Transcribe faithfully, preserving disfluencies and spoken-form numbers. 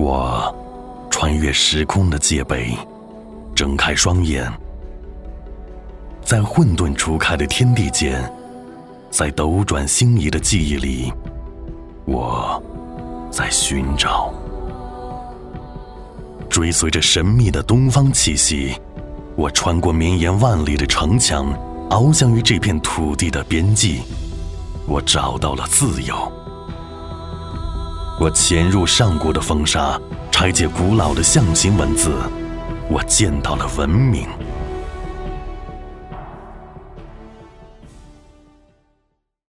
我穿越时空的界北，睁开双眼，在混沌初开的天地间，在斗转星移的记忆里，我在寻找，追随着神秘的东方气息，我穿过绵延万里的城墙，翱翔于这片土地的边际，我找到了自由。我潜入上古的风沙，拆解古老的象形文字，我见到了文明。